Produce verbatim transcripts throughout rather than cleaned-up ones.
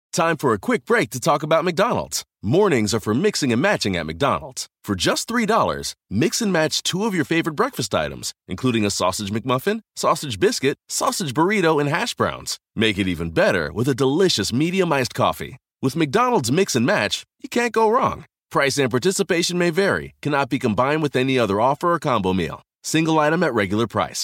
Time for a quick break to talk about McDonald's. Mornings are for mixing and matching at McDonald's. For just three dollars, mix and match two of your favorite breakfast items, including a sausage McMuffin, sausage biscuit, sausage burrito, and hash browns. Make it even better with a delicious medium iced coffee. With McDonald's Mix and Match, you can't go wrong. Price and participation may vary. Cannot be combined with any other offer or combo meal. Single item at regular price.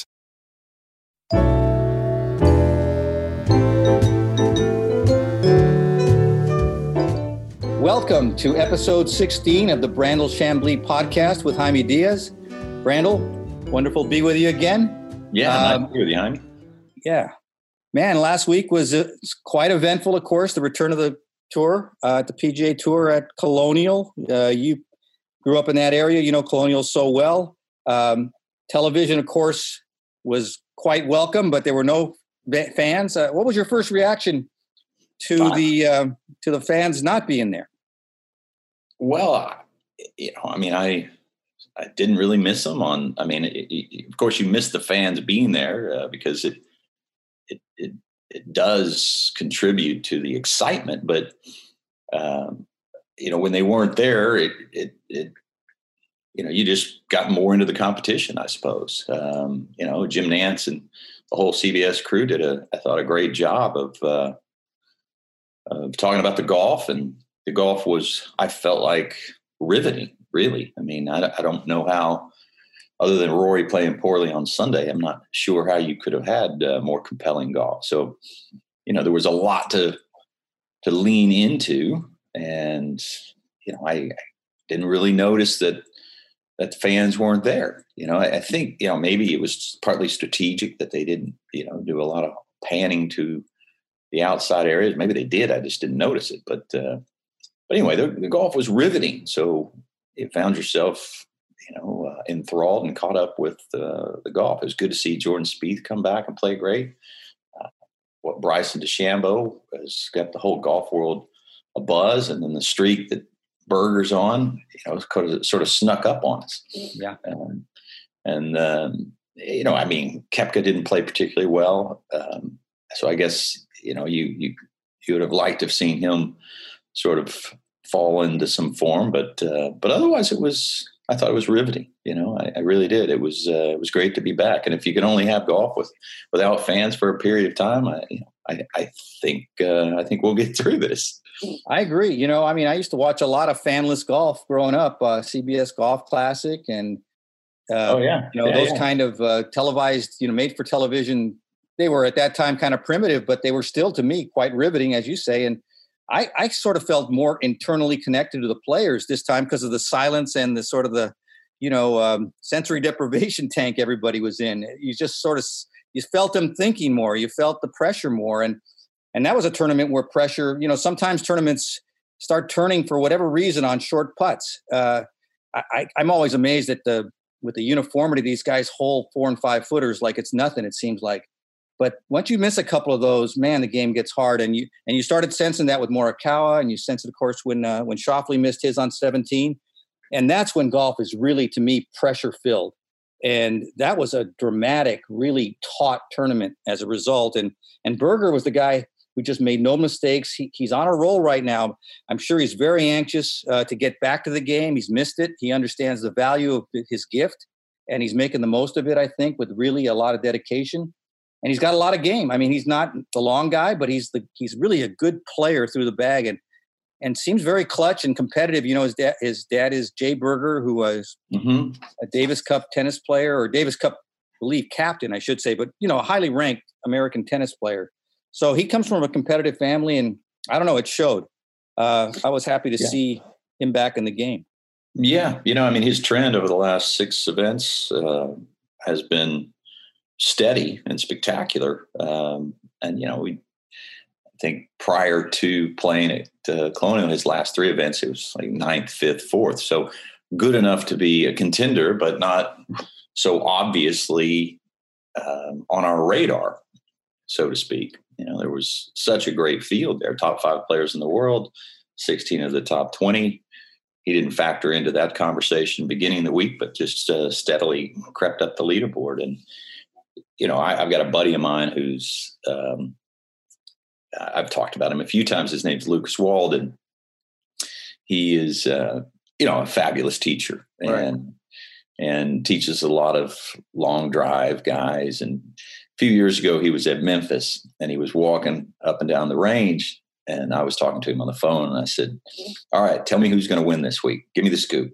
Welcome to episode sixteen of the Brandel Chambly podcast with Jaime Diaz. Brandel, wonderful to be with you again. Yeah, um, nice to be with you, Jaime. Yeah. Man, last week was uh, quite eventful, of course, the return of the tour, uh, at the P G A Tour at Colonial. Uh, you grew up in that area. You know Colonial so well. Um, television, of course, was quite welcome, but there were no fans. Uh, what was your first reaction to Fine. the uh, to the fans not being there? Well, you know, I mean, I I didn't really miss them. On, I mean, it, it, of course, you miss the fans being there uh, because it it it it does contribute to the excitement. But um, you know, when they weren't there, it it it you know, you just got more into the competition, I suppose. Um, you know, Jim Nantz and the whole C B S crew did a, I thought, a great job of uh, of talking about the golf, and the golf was, I felt like, riveting, really. I mean, I, I don't know how, other than Rory playing poorly on Sunday, I'm not sure how you could have had uh, more compelling golf. So, you know, there was a lot to to lean into, and, you know, I, I didn't really notice that that the fans weren't there. You know, I, I think, you know, maybe it was partly strategic that they didn't, you know, do a lot of panning to the outside areas. Maybe they did. I just didn't notice it. But, uh, but anyway, the, the golf was riveting. So you found yourself, you know, uh, enthralled and caught up with uh, the golf. It was good to see Jordan Spieth come back and play great. Uh, what Bryson DeChambeau has got the whole golf world abuzz, and then the streak that Berger's on, you know, sort of snuck up on us. Yeah. Um, and, um, you know, I mean, Koepka didn't play particularly well. Um, so I guess, you know, you, you, you would have liked to have seen him sort of fall into some form, but, uh, but otherwise it was, I thought it was riveting. You know, I, I really did. It was, uh, it was great to be back. And if you can only have golf with, without fans for a period of time, I, you know, I, I think, uh, I think we'll get through this. I agree. You know, I mean, I used to watch a lot of fanless golf growing up, uh, C B S Golf Classic, and uh, oh yeah, you know, yeah, those yeah. kind of uh, televised, you know, made for television. They were at that time kind of primitive, but they were still, to me, quite riveting, as you say. And I, I sort of felt more internally connected to the players this time because of the silence and the sort of the, you know, um, sensory deprivation tank everybody was in. You just sort of you felt them thinking more. You felt the pressure more, and. And that was a tournament where pressure, you know, sometimes tournaments start turning for whatever reason on short putts. Uh, I, I'm always amazed at the with the uniformity these guys hole four and five footers like it's nothing. It seems like, but once you miss a couple of those, man, the game gets hard. And you and you started sensing that with Morikawa, and you sensed it, of course, when uh, when Schauffele missed his on seventeen, and that's when golf is really, to me, pressure filled. And that was a dramatic, really taut tournament as a result. And and Berger was the guy who just made no mistakes. He, he's on a roll right now. I'm sure he's very anxious uh, to get back to the game. He's missed it. He understands the value of his gift, and he's making the most of it, I think, with really a lot of dedication. And he's got a lot of game. I mean, he's not the long guy, but he's the he's really a good player through the bag, and and seems very clutch and competitive. You know, his dad his dad is Jay Berger, who was mm-hmm. a Davis Cup tennis player, or Davis Cup, I believe, captain, I should say, but, you know, a highly ranked American tennis player. So he comes from a competitive family, and I don't know, it showed. Uh, I was happy to yeah. see him back in the game. Yeah. You know, I mean, his trend over the last six events uh, has been steady and spectacular. Um, and, you know, we I think prior to playing at uh, Colonial, his last three events, it was like ninth, fifth, fourth. So good enough to be a contender, but not so obviously um, on our radar, so to speak. You know, there was such a great field there, top five players in the world, sixteen of the top twenty. He didn't factor into that conversation beginning of the week, but just uh, steadily crept up the leaderboard. And, you know, I, I've got a buddy of mine who's um, I've talked about him a few times. His name's Lucas Walden. He is, uh, you know, a fabulous teacher and, right. and teaches a lot of long drive guys. And a few years ago, he was at Memphis and he was walking up and down the range. And I was talking to him on the phone and I said, all right, tell me who's going to win this week. Give me the scoop.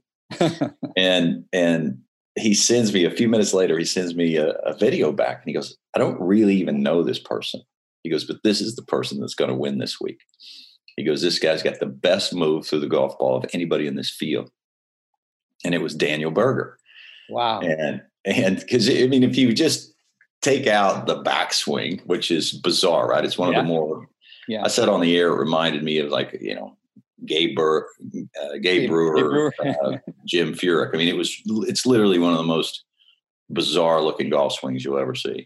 and, and he sends me a few minutes later, he sends me a, a video back and he goes, I don't really even know this person. He goes, but this is the person that's going to win this week. He goes, this guy's got the best move through the golf ball of anybody in this field. And it was Daniel Berger. Wow. And, and because, I mean, if you just take out the backswing, which is bizarre, right? It's one yeah. of the more, yeah. I said on the air, it reminded me of like, you know, Gabe, Bur- uh, Gabe Brewer, Gabe Brewer. uh, Jim Furyk. I mean, it was, it's literally one of the most bizarre looking golf swings you'll ever see.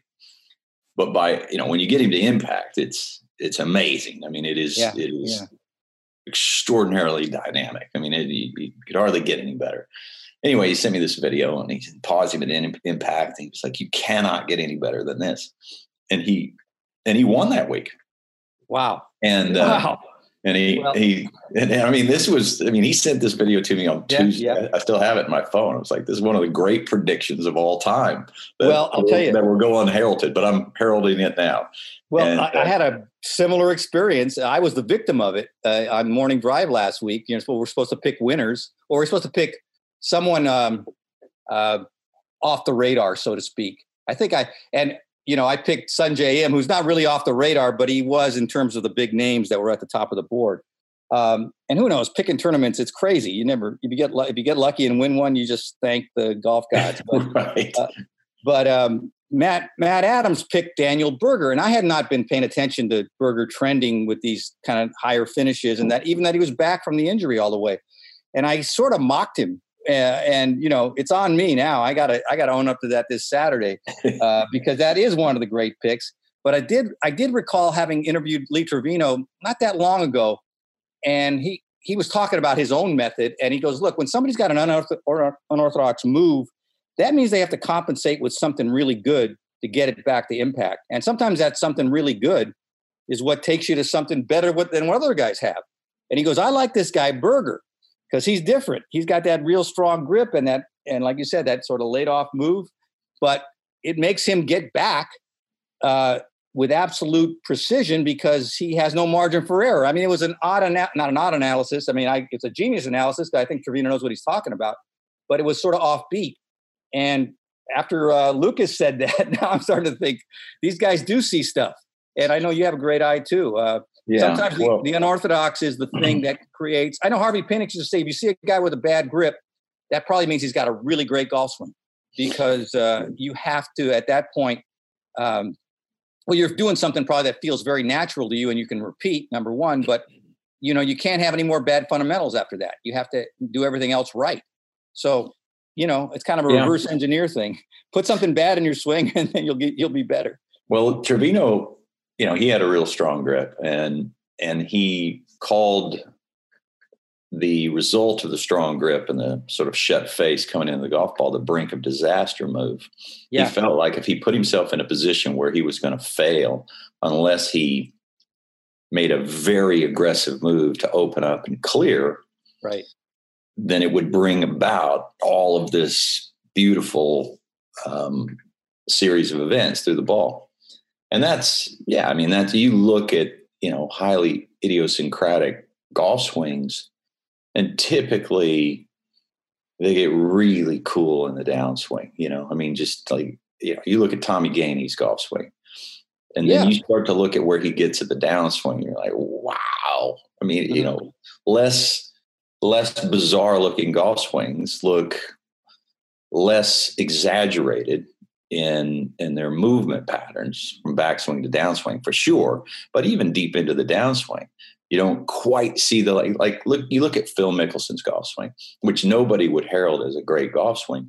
But by, you know, when you get him to impact, it's, it's amazing. I mean, it is, yeah. it is yeah. extraordinarily dynamic. I mean, it, you, you could hardly get any better. Anyway, he sent me this video and he paused him at impact. And he was like, you cannot get any better than this. And he, and he won that week. Wow. And, uh, wow. And he, well, he, and I mean, this was, I mean, he sent this video to me on yeah, Tuesday. Yeah. I still have it in my phone. I was like, this is one of the great predictions of all time. That, well, I'll tell you that will go unheralded, but I'm heralding it now. Well, and, I, uh, I had a similar experience. I was the victim of it uh, on Morning Drive last week. You know, so we're supposed to pick winners, or we're supposed to pick someone um, uh, off the radar, so to speak. I think I, and, you know, I picked Sungjae Im, who's not really off the radar, but he was in terms of the big names that were at the top of the board. Um, and who knows, picking tournaments, it's crazy. You never, if you get, if you get lucky and win one, you just thank the golf gods. But, right. uh, but um, Matt, Matt Adams picked Daniel Berger, and I had not been paying attention to Berger trending with these kind of higher finishes, and that even that he was back from the injury all the way. And I sort of mocked him. Uh, and you know, it's on me now. I gotta, I gotta own up to that this Saturday uh, because that is one of the great picks. But I did, I did recall having interviewed Lee Trevino not that long ago. And he, he was talking about his own method. And he goes, look, when somebody's got an unorthodox, unorthodox move, that means they have to compensate with something really good to get it back to impact. And sometimes that something really good is what takes you to something better than what other guys have. And he goes, I like this guy Berger because he's different. He's got that real strong grip and that, and like you said, that sort of laid off move, but it makes him get back uh, with absolute precision because he has no margin for error. I mean, it was an odd, ana- not an odd analysis. I mean, I, it's a genius analysis. I think Trevino knows what he's talking about, but it was sort of offbeat. And after uh, Lucas said that, now I'm starting to think these guys do see stuff. And I know you have a great eye too. Uh, yeah, sometimes well, the, the unorthodox is the thing that creates, I know Harvey Pinnock used to say, if you see a guy with a bad grip, that probably means he's got a really great golf swing because uh, you have to, at that point, um, well, you're doing something probably that feels very natural to you and you can repeat, number one, but you know, you can't have any more bad fundamentals after that. You have to do everything else right. So, you know, it's kind of a yeah. reverse engineer thing. Put something bad in your swing and then you'll get, you'll be better. Well, Trevino, you know, he had a real strong grip and, and he called the result of the strong grip and the sort of shut face coming into the golf ball, the brink of disaster move. Yeah. He felt like if he put himself in a position where he was going to fail, unless he made a very aggressive move to open up and clear, right, then it would bring about all of this beautiful um, series of events through the ball. And that's, yeah, I mean, that's, you look at, you know, highly idiosyncratic golf swings, and typically they get really cool in the downswing, you know, I mean, just like, you know, you look at Tommy Gainey's golf swing and then yeah. you start to look at where he gets at the downswing. You're like, wow. I mean, mm-hmm. you know, less, less bizarre looking golf swings look less exaggerated in, in their movement patterns from backswing to downswing for sure. But even deep into the downswing, you don't quite see the, like, like look, you look at Phil Mickelson's golf swing, which nobody would herald as a great golf swing.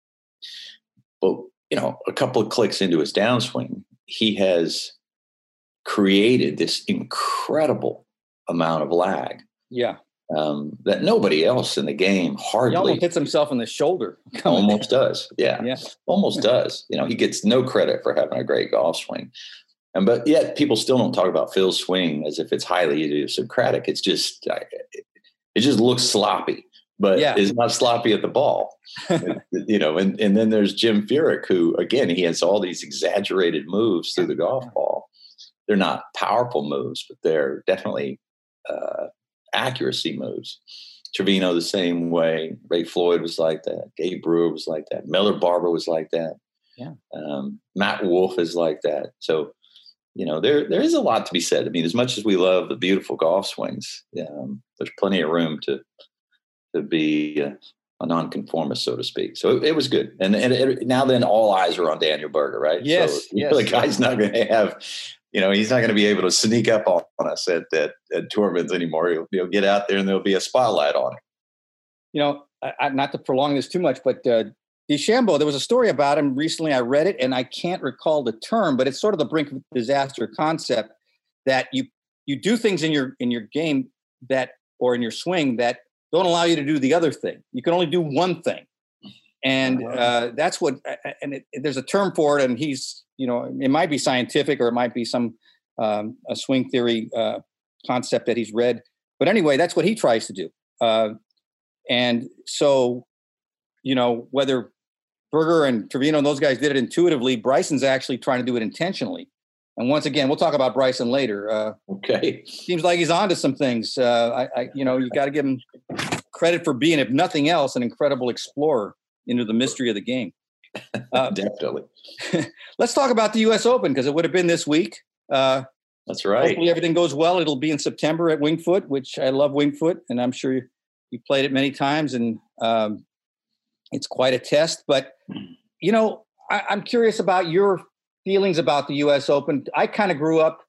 But, you know, a couple of clicks into his downswing, he has created this incredible amount of lag. Yeah. Um, that nobody else in the game hardly. He almost hits himself in the shoulder. Almost does. Yeah. yeah. Almost does. You know, he gets no credit for having a great golf swing. And but yet people still don't talk about Phil's swing as if it's highly idiosyncratic. It's just it just looks sloppy, but yeah. it's not sloppy at the ball. You know, and, and then there's Jim Furyk, who again he has all these exaggerated moves through the golf ball. They're not powerful moves, but they're definitely uh, accuracy moves. Trevino the same way. Ray Floyd was like that. Gabe Brewer was like that. Miller Barber was like that. Yeah. Um, Matt Wolff is like that. So, you know, there there is a lot to be said. I mean, as much as we love the beautiful golf swings, um, there's plenty of room to to be a, a nonconformist, so to speak. So it, it was good. And, and it, now then all eyes are on Daniel Berger, right? Yes. So yes. the guy's not going to have, you know, he's not going to be able to sneak up on us at, at, at tournaments anymore. He'll, he'll get out there and there'll be a spotlight on him. You know, I, I, not to prolong this too much, but uh, DeChambeau, there was a story about him recently. I read it and I can't recall the term, but it's sort of the brink of disaster concept that you you do things in your in your game that or in your swing that don't allow you to do the other thing. You can only do one thing. And uh, that's what, and it, there's a term for it. And he's, you know, it might be scientific or it might be some um, a swing theory uh, concept that he's read. But anyway, that's what he tries to do. Uh, and so, you know, whether Berger and Trevino and those guys did it intuitively, Bryson's actually trying to do it intentionally. And once again, we'll talk about Bryson later. Uh, okay. Seems like he's onto some things. Uh, I, I, you know, you got to give him credit for being, if nothing else, an incredible explorer into the mystery of the game. Uh, Definitely. Let's talk about the U S Open because it would have been this week. Uh, That's right. Hopefully everything goes well. It'll be in September at Winged Foot, which I love Winged Foot, and I'm sure you, you played it many times, and um, it's quite a test. But, you know, I, I'm curious about your feelings about the U S Open. I kind of grew up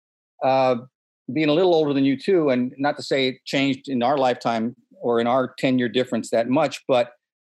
uh, being a little older than you too, and not to say it changed in our lifetime or in our ten-year difference that much, but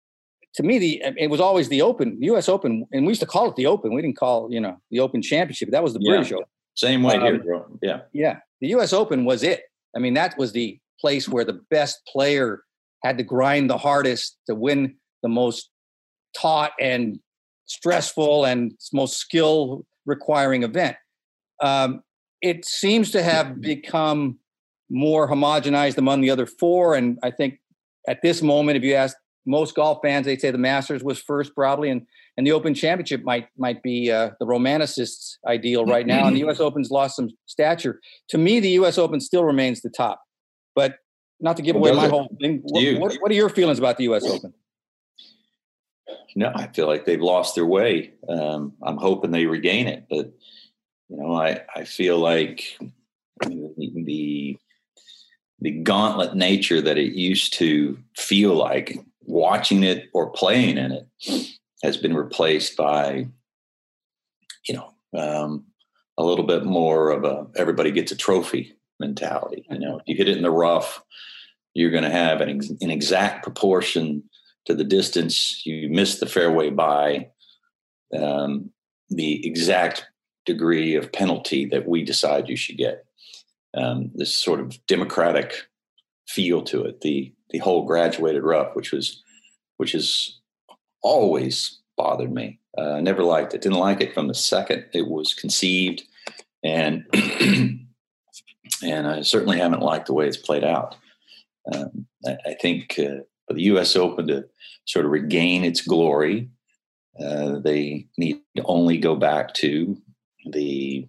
to me, the it was always the Open, the U S Open, and we used to call it the Open. We didn't call, you know, the Open Championship. That was the yeah. British Open. Same way um, here, bro. Yeah. Yeah. The U S Open was it. I mean, that was the place where the best player had to grind the hardest to win the most taut and stressful and most skill requiring event. Um, it seems to have become more homogenized among the other four. And I think at this moment, if you ask most golf fans, they'd say the Masters was first probably, and and the Open Championship might might be uh, the Romanicists' ideal right now. And the U S Open's lost some stature. To me, the U S Open still remains the top. But not to give away my whole thing, what, what, what are your feelings about the U S Open? No, I feel like they've lost their way. Um, I'm hoping they regain it, but you know, I I feel like the the gauntlet nature that it used to feel like, watching it or playing in it, has been replaced by, you know, um, a little bit more of a everybody gets a trophy mentality. You know, if you hit it in the rough, you're going to have an, ex- an exact proportion to the distance you miss the fairway by, um, the exact degree of penalty that we decide you should get. Um, this sort of democratic feel to it, the the whole graduated rough, which was which has always bothered me. Uh, I never liked it. Didn't like it from the second it was conceived, and and I certainly haven't liked the way it's played out. Um, I, I think uh, for the U S Open to sort of regain its glory, uh, they need to only go back to the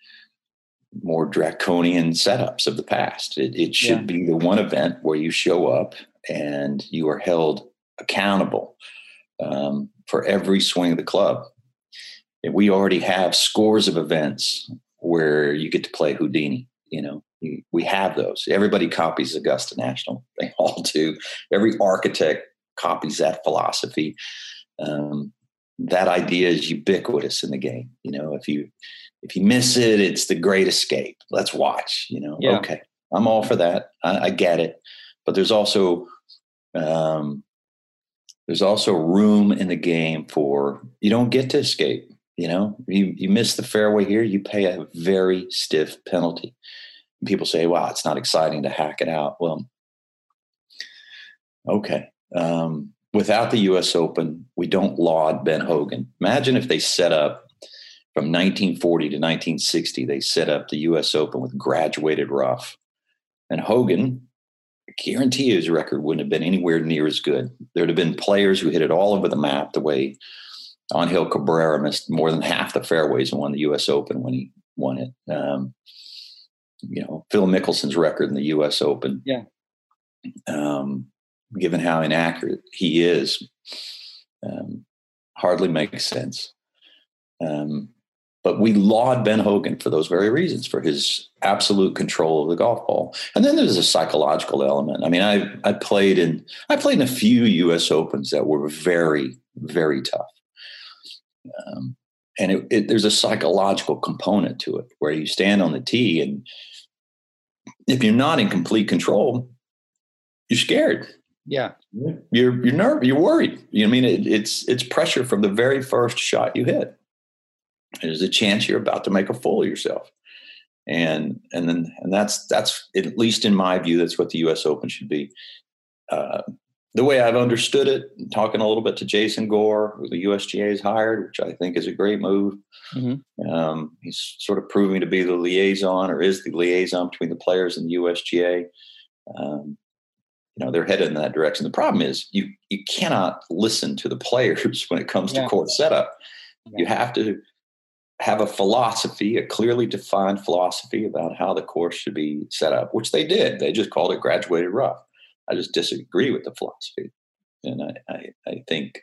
more draconian setups of the past. It, it should yeah. be the one event where you show up and you are held accountable um, for every swing of the club. And we already have scores of events where you get to play Houdini. You know, we, we have those. Everybody copies Augusta National. They all do. Every architect copies that philosophy. Um, that idea is ubiquitous in the game. You know, if you if you miss it, it's the great escape. Let's watch. You know, yeah. okay, I'm all for that. I, I get it, but there's also um, there's also room in the game for you don't get to escape. You know, you you miss the fairway here, you pay a very stiff penalty. And people say, "Wow, it's not exciting to hack it out." Well, okay. Um, without the U S Open, we don't laud Ben Hogan. Imagine if they set up from nineteen forty to nineteen sixty, they set up the U S Open with graduated rough. And Hogan, I guarantee his record wouldn't have been anywhere near as good. There'd have been players who hit it all over the map the way Angel Cabrera missed more than half the fairways and won the U S Open when he won it. Um, you know, Phil Mickelson's record in the U S Open. Yeah. Um, given how inaccurate he is, um, hardly makes sense. Um, but we laud Ben Hogan for those very reasons, for his absolute control of the golf ball. And then there's a psychological element. I mean, I I played in I played in a few U S Opens that were very, very tough. Um, and it, it, there's a psychological component to it where you stand on the tee, and if you're not in complete control, you're scared. Yeah. You're, you're nervous. You're worried. You know what I mean? It, it's, it's pressure from the very first shot you hit. There's a chance you're about to make a fool of yourself. And, and then, and that's, that's at least in my view, that's what the U S Open should be. Uh, the way I've understood it, talking a little bit to Jason Gore, who the U S G A has hired, which I think is a great move. Mm-hmm. Um, he's sort of proving to be the liaison, or is the liaison between the players and the U S G A. Um, you know, they're headed in that direction. The problem is you, you cannot listen to the players when it comes yeah. to court setup. Yeah. You have to have a philosophy, a clearly defined philosophy about how the course should be set up, which they did. They just called it graduated rough. I just disagree with the philosophy. And I, I, I think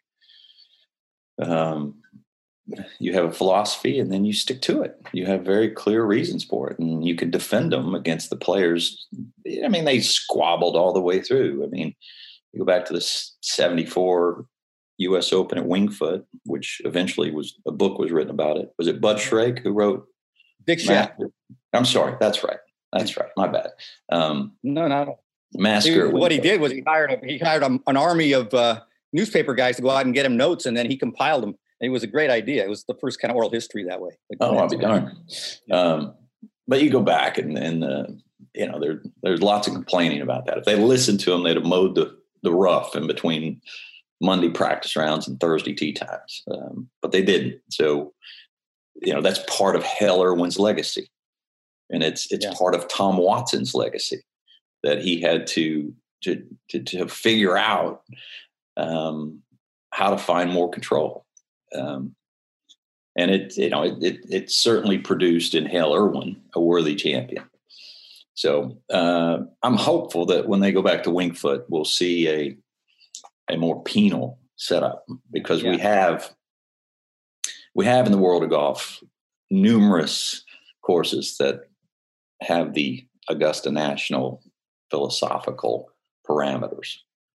um, you have a philosophy and then you stick to it. You have very clear reasons for it, and you can defend them against the players. I mean, they squabbled all the way through. I mean, you go back to the seventy-four U S Open at Winged Foot, which eventually was a book was written about it. Was it Bud Schrag who wrote? Dick Schafer. I'm sorry. That's right. That's right. My bad. Um, no, no. Massacre. He, what he did was he hired a, he hired a, an army of uh, newspaper guys to go out and get him notes, and then he compiled them. And it was a great idea. It was the first kind of oral history that way. Like, oh, I'll be darned. Um, but you go back and, and uh, you know, there, there's lots of complaining about that. If they listened to him, they'd have mowed the, the rough in between Monday practice rounds and Thursday tee times. Um, but they didn't. So, you know, that's part of Hale Irwin's legacy. And it's it's yeah. part of Tom Watson's legacy, that he had to to to, to figure out um, how to find more control. Um, and it, you know, it, it, it certainly produced in Hale Irwin a worthy champion. So uh, I'm hopeful that when they go back to Winged Foot, we'll see a a more penal setup, because yeah. we have we have in the world of golf numerous courses that have the Augusta National philosophical parameters.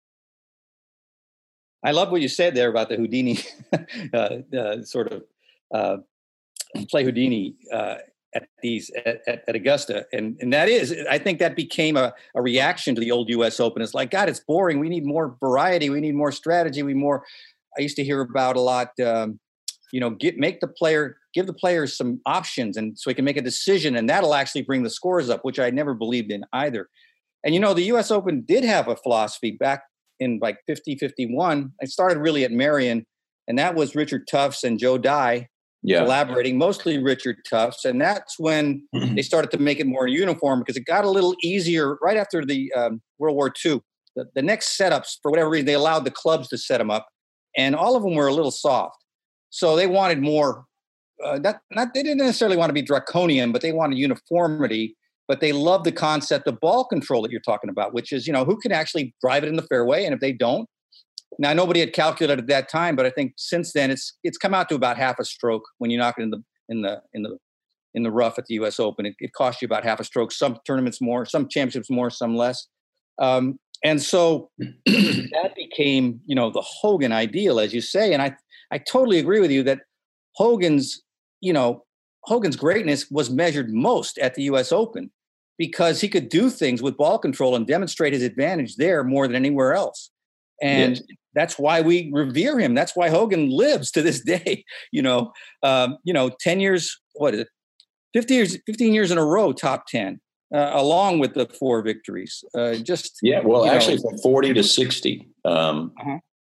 I love what you said there about the Houdini, uh, uh, sort of uh, play Houdini uh, at these at, at, at Augusta, and and that is, I think that became a, a reaction to the old U S Open. It's like, God, it's boring. We need more variety. We need more strategy. We more. I used to hear about a lot. Um, you know, get make the player give the players some options, and so he can make a decision, and that'll actually bring the scores up, which I never believed in either. And you know, the U S Open did have a philosophy back in like fifty, fifty-one. I started really at Marion, and that was Richard Tufts and Joe Dye yeah. collaborating, mostly Richard Tufts. And that's when mm-hmm. they started to make it more uniform, because it got a little easier right after the um, World War Two. The, the next setups, for whatever reason, they allowed the clubs to set them up, and all of them were a little soft. So they wanted more, uh, not, not, they didn't necessarily want to be draconian, but they wanted uniformity. But they love the concept of ball control that you're talking about, which is, you know, who can actually drive it in the fairway. And if they don't, now nobody had calculated at that time, but I think since then it's it's come out to about half a stroke when you knock it in the in the in the in the rough at the U S Open. It, it costs you about half a stroke. Some tournaments more, some championships more, some less. Um, and so that became, you know, the Hogan ideal, as you say. And I I totally agree with you that Hogan's, you know, Hogan's greatness was measured most at the U S Open, because he could do things with ball control and demonstrate his advantage there more than anywhere else. And yes. that's why we revere him. That's why Hogan lives to this day. You know, um, you know, ten years, what is it? fifteen years, fifteen years in a row, top ten, uh, along with the four victories. Uh, just yeah. Well, actually, know. From forty to sixty, um, uh-huh.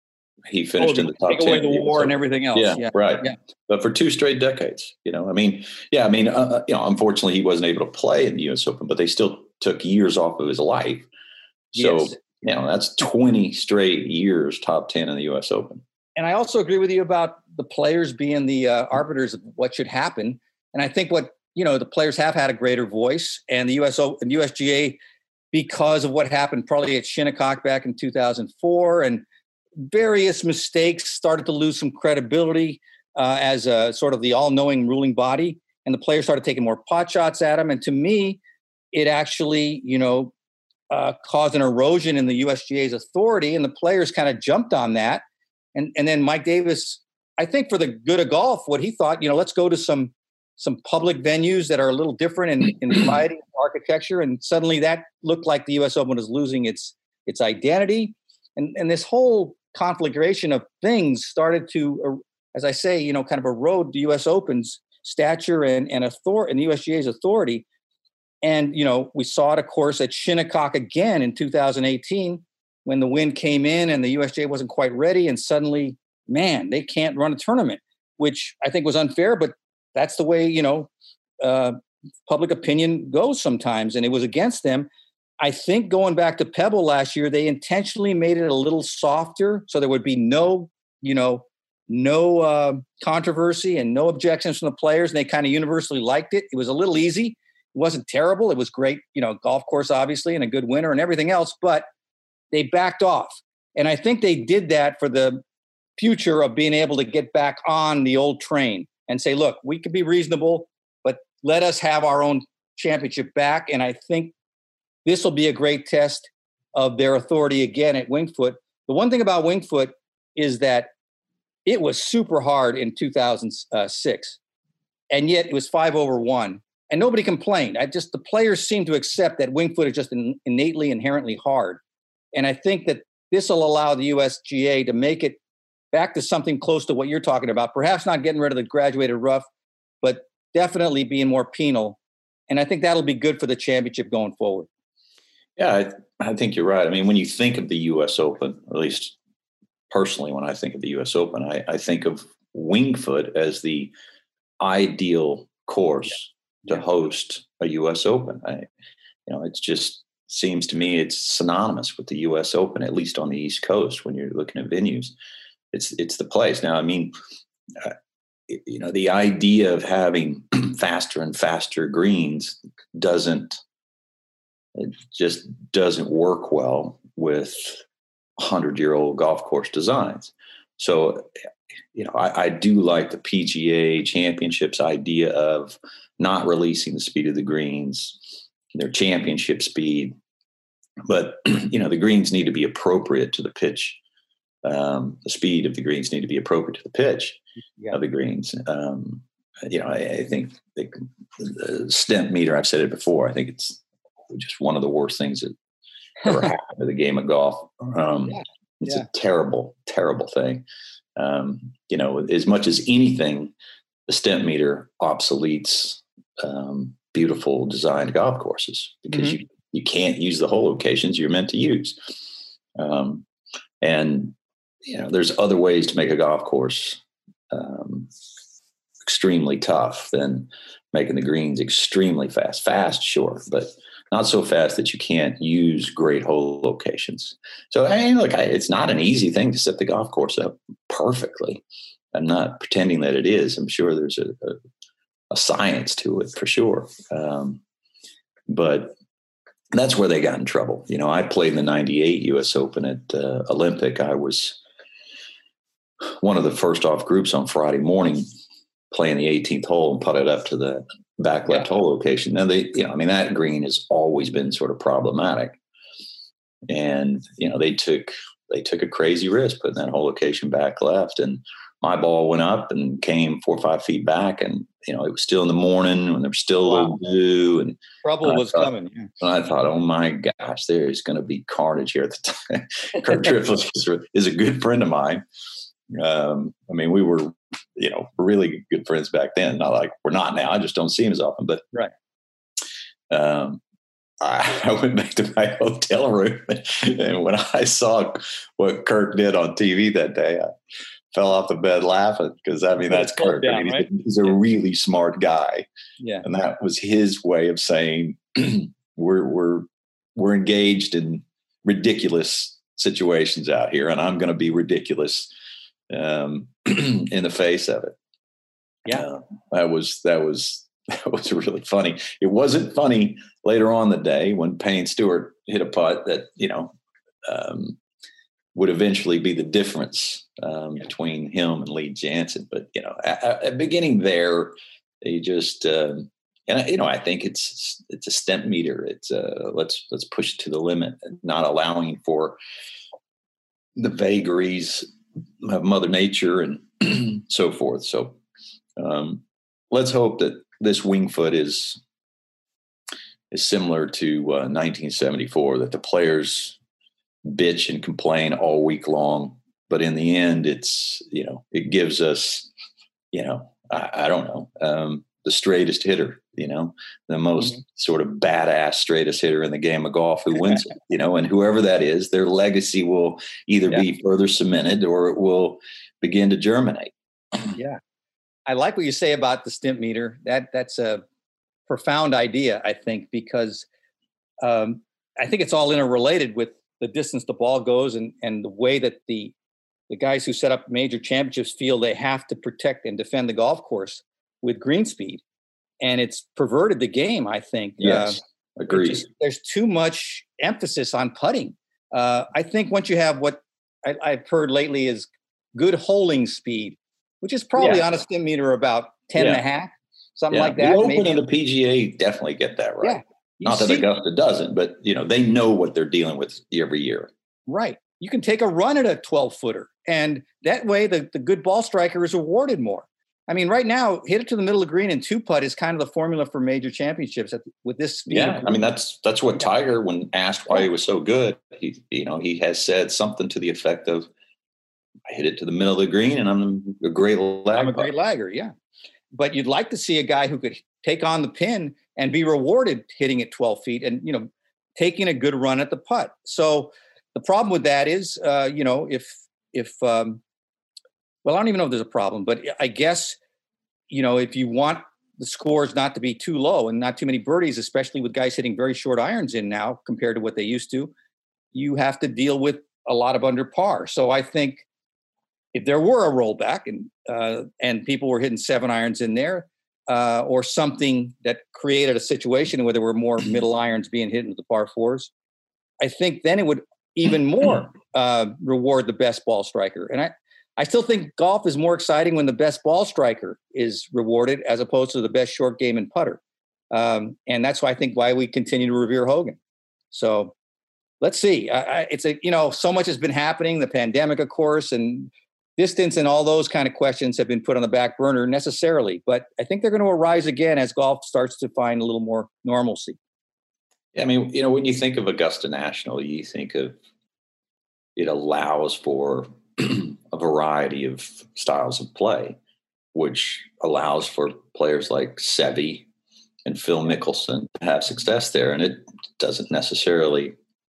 he finished oh, in the top take ten. away the war and everything else. Yeah, yeah. right. Yeah. But for two straight decades, you know, I mean, yeah, I mean, uh, you know, unfortunately, he wasn't able to play in the U S Open, but they still took years off of his life. So, Yes. you know, that's twenty straight years top ten in the U S Open. And I also agree with you about the players being the uh, arbiters of what should happen. And I think what, you know, the players have had a greater voice, and the U S O and U S G A, because of what happened probably at Shinnecock back in two thousand four, and various mistakes, started to lose some credibility uh, as a sort of the all-knowing ruling body. And the players started taking more pot shots at them. And to me, it actually, you know, uh, caused an erosion in the U S G A's authority, and the players kind of jumped on that. And and then Mike Davis, I think for the good of golf, what he thought, you know, let's go to some some public venues that are a little different in, in variety of architecture. And suddenly that looked like the U S Open was losing its its identity. And and this whole conflagration of things started to, uh, as I say, you know, kind of erode the U S Open's stature and and authority and the U S G A's authority. And, you know, we saw it, of course, at Shinnecock again in two thousand eighteen, when the wind came in and the U S G A wasn't quite ready, and suddenly, man, they can't run a tournament, which I think was unfair, but that's the way, you know, uh, public opinion goes sometimes, and it was against them. I think going back to Pebble last year, they intentionally made it a little softer so there would be no, you know, no uh, controversy and no objections from the players, and they kind of universally liked it. It was a little easy. It wasn't terrible. It was great, you know, golf course, obviously, and a good winner and everything else, but they backed off. And I think they did that for the future of being able to get back on the old train and say, look, we could be reasonable, but let us have our own championship back. And I think this will be a great test of their authority again at Winged Foot. The one thing about Winged Foot is that it was super hard in two thousand six, and yet it was five over one, and nobody complained. I just, the players seem to accept that Winged Foot is just in, innately, inherently hard. And I think that this will allow the U S G A to make it back to something close to what you're talking about. Perhaps not getting rid of the graduated rough, but definitely being more penal. And I think that'll be good for the championship going forward. Yeah, I, I think you're right. I mean, when you think of the U S Open, or at least personally, when I think of the U S Open, I, I think of Winged Foot as the ideal course yeah. to host a U S Open. I, you know, it's just seems to me it's synonymous with the U S Open, at least on the East Coast. When you're looking at venues, it's it's the place. Now, I mean, uh, you know, the idea of having faster and faster greens doesn't it just doesn't work well with hundred-year-old golf course designs. So, you know, I, I do like the P G A Championships idea of not releasing the speed of the greens, their championship speed, but you know, the greens need to be appropriate to the pitch. Um, the speed of the greens need to be appropriate to the pitch yeah. of the greens. Um, you know, I, I think the, the stent meter, I've said it before, I think it's just one of the worst things that ever happened to the game of golf. Um, yeah. It's yeah. a terrible, terrible thing. Um, you know, as much as anything, the stent meter obsoletes um, beautiful designed golf courses because mm-hmm. you, you can't use the hole locations you're meant to use. Um, and, you know, there's other ways to make a golf course um, extremely tough than making the greens extremely fast. Fast, sure, but not so fast that you can't use great hole locations. So, I mean, look, I, it's not an easy thing to set the golf course up perfectly. I'm not pretending that it is. I'm sure there's a, a, a science to it for sure. Um, but that's where they got in trouble. You know, I played in the ninety-eight U S Open at uh, Olympic. I was one of the first off groups on Friday morning playing the eighteenth hole and putted up to the back left yeah. hole location. Now they, you know, I mean, that green has always been sort of problematic, and, you know, they took, they took a crazy risk putting that hole location back left, and my ball went up and came four or five feet back, and, you know, it was still in the morning when there was still a wow. little dew and trouble and was thought, coming. Yeah. And I thought, oh my gosh, there's going to be carnage here at the time. Kirk Triplett is, is a good friend of mine. Um, I mean, we were, you know, really good friends back then. Not like we're not now. I just don't see him as often. But right. Um, I, I went back to my hotel room, and when I saw what Kirk did on T V that day, I fell off the bed laughing because, I mean, that's Kirk. Down, I mean, right? he's a really smart guy. Yeah. And that was his way of saying we're we're we're engaged in ridiculous situations out here, and I'm going to be ridiculous um, in the face of it. Yeah, uh, that was that was that was really funny. It wasn't funny later on the day when Payne Stewart hit a putt that, you know, um, would eventually be the difference um, yeah. between him and Lee Janzen. But, you know, at, at beginning there, they just um, and you know, I think it's it's a stent meter. It's uh, let's let's push it to the limit, and not allowing for the vagaries of Mother Nature and so forth. So um, let's hope that this Winged Foot is is similar to uh, nineteen seventy-four, that the players bitch and complain all week long, but in the end, it's, you know, it gives us, you know, I, I don't know, um, the straightest hitter, you know, the most mm-hmm. sort of badass straightest hitter in the game of golf who wins it, you know, and whoever that is, their legacy will either yeah. be further cemented or it will begin to germinate. Yeah. I like what you say about the stent meter. That that's a profound idea, I think, because um, I think it's all interrelated with the distance the ball goes and, and the way that the the guys who set up major championships feel they have to protect and defend the golf course with green speed. And it's perverted the game, I think. Yes, uh, agreed. Just, there's too much emphasis on putting. Uh, I think once you have what I, I've heard lately is good holding speed, which is probably yeah. on a stem meter about ten yeah. and a half, something yeah. like that. The Open maybe. and the P G A definitely get that right. Yeah. Not that see, Augusta doesn't, but, you know, they know what they're dealing with every year. Right. You can take a run at a twelve-footer, and that way the, the good ball striker is rewarded more. I mean, right now, hit it to the middle of the green and two-putt is kind of the formula for major championships at, with this speed. Yeah, I mean, that's that's what Tiger, when asked why he was so good, he you know, he has said something to the effect of, I hit it to the middle of the green, and I'm a great lagger. I'm a great lagger, yeah. But you'd like to see a guy who could take on the pin and be rewarded hitting it twelve feet and, you know, taking a good run at the putt. So the problem with that is, uh, you know, if, if, um, well, I don't even know if there's a problem, but I guess, you know, if you want the scores not to be too low and not too many birdies, especially with guys hitting very short irons in now compared to what they used to, you have to deal with a lot of under par. So I think if there were a rollback and, uh, and people were hitting seven irons in there, Uh, or something that created a situation where there were more middle irons being hit into the par fours, I think then it would even more uh, reward the best ball striker. And I, I still think golf is more exciting when the best ball striker is rewarded as opposed to the best short game and putter. Um, and that's why I think why we continue to revere Hogan. So let's see. I, I, it's a, you know, so much has been happening, the pandemic, of course, and distance and all those kind of questions have been put on the back burner necessarily, but I think they're going to arise again as golf starts to find a little more normalcy. Yeah, I mean, you know, when you think of Augusta National, you think of it allows for a variety of styles of play, which allows for players like Seve and Phil Mickelson to have success there. And it doesn't necessarily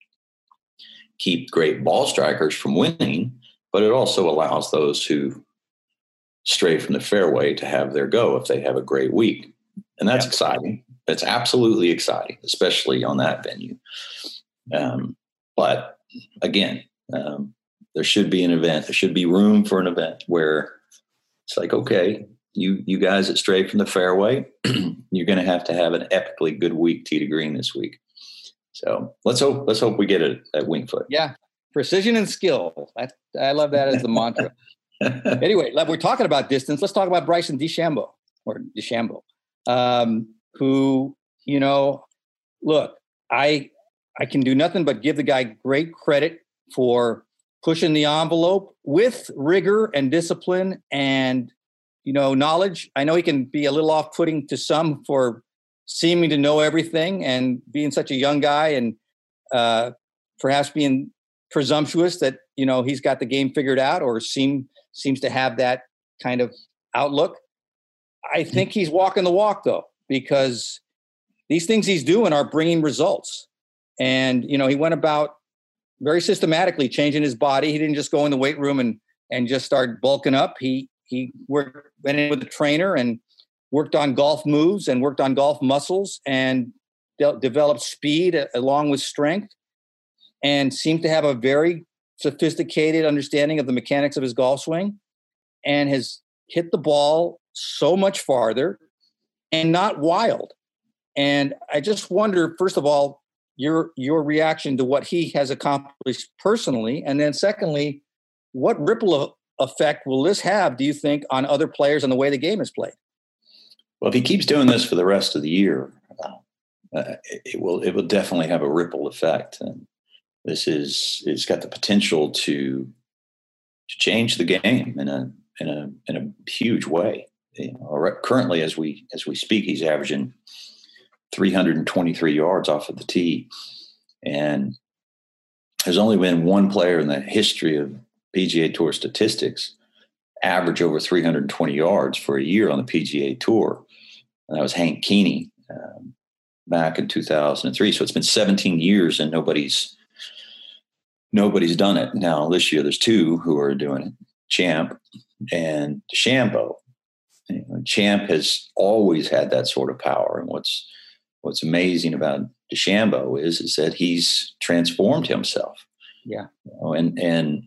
keep great ball strikers from winning, but it also allows those who stray from the fairway to have their go if they have a great week. And that's yeah. exciting. It's absolutely exciting, especially on that venue. Um, but again, um, there should be an event. There should be room for an event where it's like, okay, you you guys that stray from the fairway, you're going to have to have an epically good week tee to green this week. So let's hope let's hope we get it at Winged Foot. Yeah. Precision and skill. That, I love that as the mantra. Anyway, we're talking about distance. Let's talk about Bryson DeChambeau or DeChambeau, um, who, you know, look, I I can do nothing but give the guy great credit for pushing the envelope with rigor and discipline and, you know, knowledge. I know he can be a little off-putting to some for seeming to know everything and being such a young guy and uh, perhaps being presumptuous that, you know, he's got the game figured out or seem seems to have that kind of outlook. I think he's walking the walk though, because these things he's doing are bringing results. And, you know, he went about very systematically changing his body. He didn't just go in the weight room and, and just start bulking up. He, he worked, went in with a trainer and worked on golf moves and worked on golf muscles and de- developed speed a- along with strength, and seemed to have a very sophisticated understanding of the mechanics of his golf swing, and has hit the ball so much farther and not wild. And I just wonder, first of all, your your reaction to what he has accomplished personally, and then secondly, what ripple effect will this have, do you think, on other players and the way the game is played? Well, if he keeps doing this for the rest of the year, uh, it will it will definitely have a ripple effect. And this is it's got the potential to to change the game in a in a in a huge way. You know, currently, as we as we speak, he's averaging three hundred twenty-three yards off of the tee, and there's only been one player in the history of P G A Tour statistics average over three hundred twenty yards for a year on the P G A Tour, and that was Hank Keeney um, back in two thousand three. So it's been seventeen years, and nobody's nobody's done it. Now this year, there's two who are doing it: Champ and DeChambeau. You know, Champ has always had that sort of power, and what's what's amazing about DeChambeau is is that he's transformed himself. Yeah, you know, and and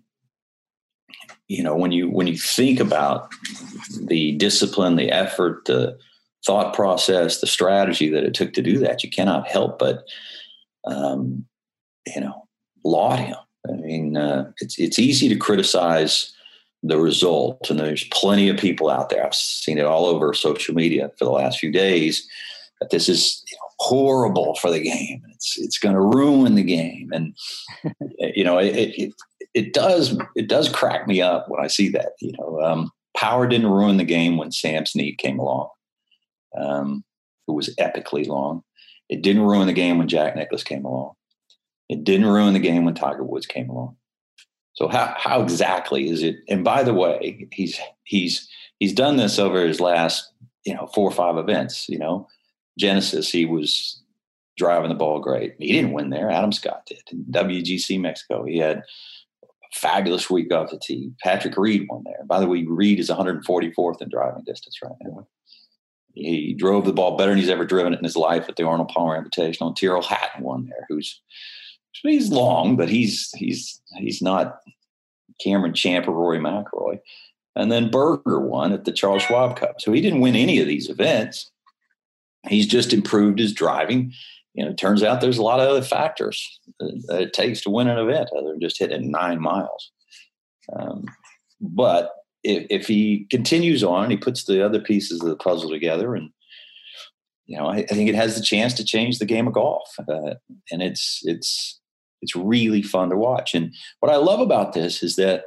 you know when you when you think about the discipline, the effort, the thought process, the strategy that it took to do that, you cannot help but um, you know laud him. I mean, uh, it's it's easy to criticize the result, and there's plenty of people out there. I've seen it all over social media for the last few days that this is you know, horrible for the game. It's it's going to ruin the game, and you know it, it it does it does crack me up when I see that. You know, um, power didn't ruin the game when Sam Snead came along, um, who was epically long. It didn't ruin the game when Jack Nicklaus came along. It didn't ruin the game when Tiger Woods came along. So how how exactly is it? And by the way, he's he's he's done this over his last you know four or five events. You know, Genesis, he was driving the ball great. He didn't win there. Adam Scott did. In W G C Mexico, he had a fabulous week off the tee. Patrick Reed won there. By the way, Reed is one hundred forty-fourth in driving distance right now. He drove the ball better than he's ever driven it in his life at the Arnold Palmer Invitational. And Tyrrell Hatton won there, who's he's long, but he's he's he's not Cameron Champ or Rory McIlroy. And then Berger won at the Charles Schwab Cup. So he didn't win any of these events. He's just improved his driving. You know, it turns out there's a lot of other factors that it takes to win an event other than just hitting nine miles. Um, but if, if he continues on, he puts the other pieces of the puzzle together, and you know, I, I think it has the chance to change the game of golf. Uh, and it's it's it's really fun to watch. And what I love about this is that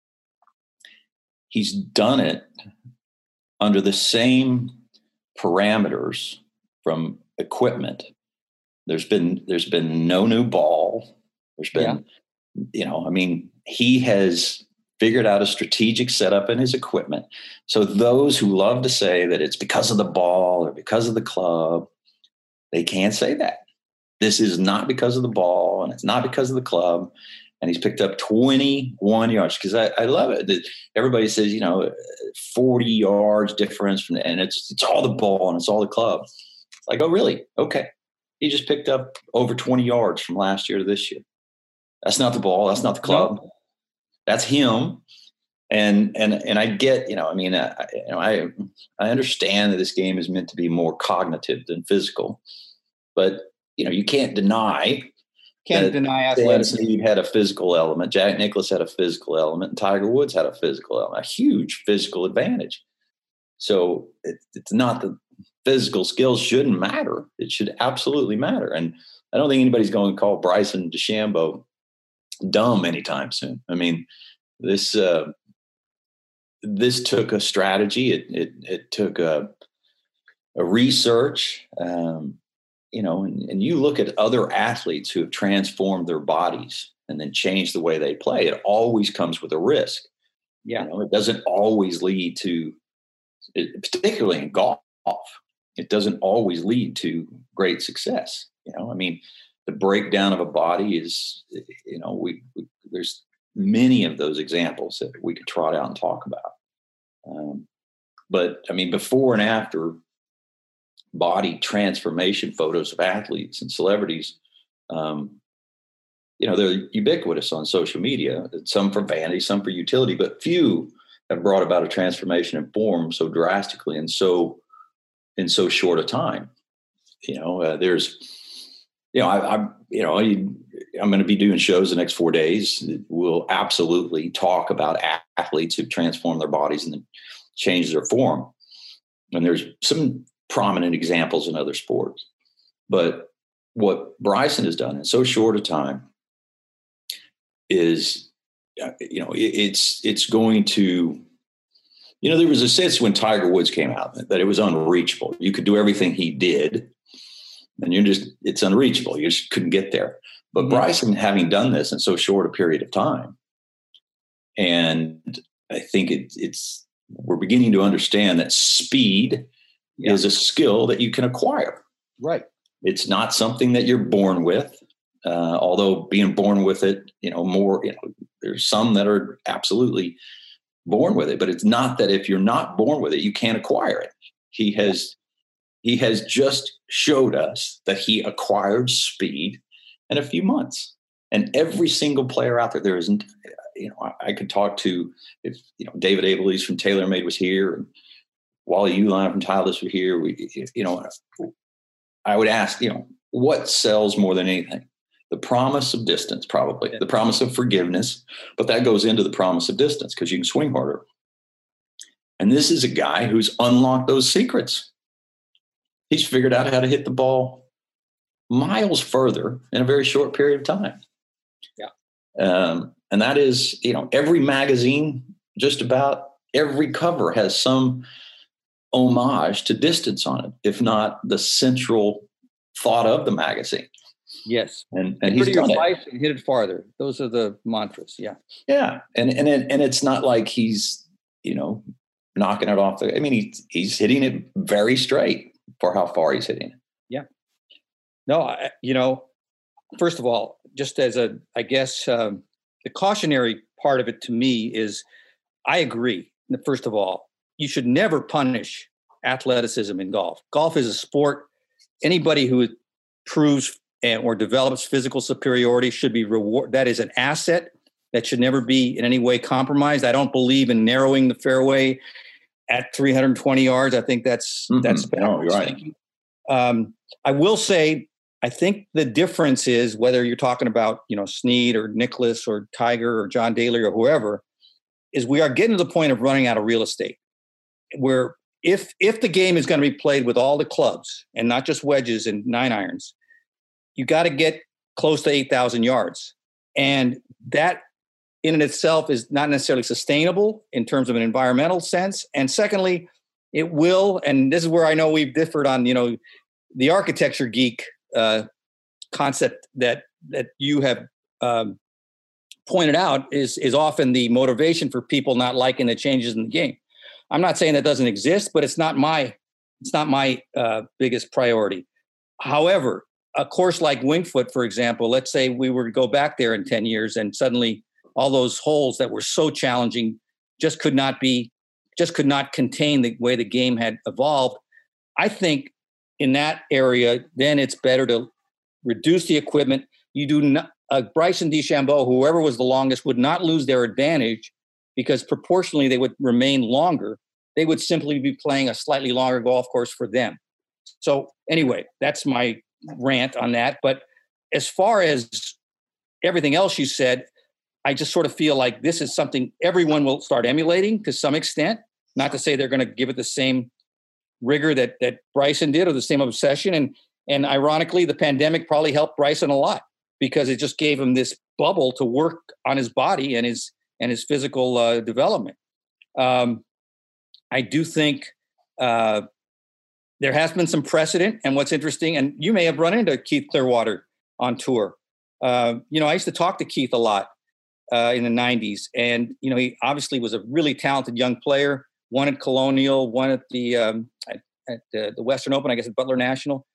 he's done it under the same parameters from equipment. There's been there's been no new ball. There's been, yeah. you know, I mean, he has figured out a strategic setup in his equipment. So those who love to say that it's because of the ball or because of the club, they can't say that. This is not because of the ball, and it's not because of the club. And he's picked up twenty-one yards, because I, I love it that everybody says, you know, forty yards difference from the, and it's it's all the ball and it's all the club. It's like, oh, really? Okay. He just picked up over twenty yards from last year to this year. That's not the ball. That's not the club. No. That's him. And and and I get, you know, I mean, I, you know, I I understand that this game is meant to be more cognitive than physical, but you know, you can't deny. Can't deny athleticism. Snead had a physical element. Jack Nicklaus had a physical element. And Tiger Woods had a physical element, a huge physical advantage. So it, it's not that physical skills shouldn't matter. It should absolutely matter. And I don't think anybody's going to call Bryson DeChambeau dumb anytime soon. I mean, this uh, this took a strategy. It it, it took a, a research. Um, You know, and, and you look at other athletes who have transformed their bodies and then changed the way they play. It always comes with a risk. Yeah, you know, it doesn't always lead to, it, particularly in golf, it doesn't always lead to great success. You know, I mean, the breakdown of a body is, you know, we, we there's many of those examples that we could trot out and talk about. Um, but I mean, before and after body transformation photos of athletes and celebrities, um, you know, they're ubiquitous on social media, some for vanity, some for utility, but few have brought about a transformation in form so drastically and so in so short a time. You know, uh, there's, you know, I, I'm, you know, I, I'm going to be doing shows the next four days. We'll absolutely talk about athletes who've transformed their bodies and changed their form. And there's some prominent examples in other sports. But what Bryson has done in so short a time is, you know, it, it's it's going to, you know, there was a sense when Tiger Woods came out that it was unreachable. You could do everything he did, and you're just, it's unreachable. You just couldn't get there. But mm-hmm. Bryson, having done this in so short a period of time, and I think it, it's, we're beginning to understand that speed yeah. is a skill that you can acquire. Right. It's not something that you're born with. Uh, although being born with it, you know, more, you know, there's some that are absolutely born with it, but it's not that if you're not born with it, you can't acquire it. He has, he has just showed us that he acquired speed in a few months. And every single player out there, there isn't, you know, I, I could talk to, if, you know, David Abelese from TaylorMade was here and Wally Uline from Titleist were here. We, you know, I would ask, you know, what sells more than anything? The promise of distance, probably yeah. the promise of forgiveness, but that goes into the promise of distance because you can swing harder. And this is a guy who's unlocked those secrets. He's figured out how to hit the ball miles further in a very short period of time. Yeah. Um, and that is, you know, every magazine, just about every cover has some homage to distance on it, if not the central thought of the magazine. Yes. And, and he's done it. And hit it farther. Those are the mantras. Yeah. Yeah. And, and, it, and it's not like he's, you know, knocking it off the, I mean, he, he's hitting it very straight for how far he's hitting it. Yeah. No, I, you know, first of all, just as a, I guess, um, the cautionary part of it to me is I agree. First of all, you should never punish athleticism in golf. Golf is a sport. Anybody who proves and or develops physical superiority should be rewarded. That is an asset that should never be in any way compromised. I don't believe in narrowing the fairway at three hundred twenty yards. I think that's mm-hmm. that's no, you're right. Um, I will say, I think the difference is whether you're talking about, you know, Snead or Nicklaus or Tiger or John Daly or whoever, is we are getting to the point of running out of real estate. Where if if the game is going to be played with all the clubs and not just wedges and nine irons, you got to get close to eight thousand yards. And that in and itself is not necessarily sustainable in terms of an environmental sense. And secondly, it will, and this is where I know we've differed on, you know, the architecture geek uh, concept that that you have um, pointed out is is often the motivation for people not liking the changes in the game. I'm not saying that doesn't exist, but it's not my it's not my uh, biggest priority. However, a course like Winged Foot, for example, let's say we were to go back there in ten years and suddenly all those holes that were so challenging just could not be, just could not contain the way the game had evolved. I think in that area, then it's better to reduce the equipment. You do not, uh, Bryson DeChambeau, whoever was the longest, would not lose their advantage because proportionally they would remain longer. They would simply be playing a slightly longer golf course for them. So anyway, that's my rant on that. But as far as everything else you said, I just sort of feel like this is something everyone will start emulating to some extent. Not to say they're going to give it the same rigor that that Bryson did or the same obsession. And and ironically, the pandemic probably helped Bryson a lot because it just gave him this bubble to work on his body and his and his physical uh, development. Um, I do think uh, there has been some precedent. And what's interesting, and you may have run into Keith Clearwater on tour. Uh, you know, I used to talk to Keith a lot uh, in the nineties. And, you know, he obviously was a really talented young player, won at Colonial, won at the um, at, at uh, the Western Open, I guess at Butler National.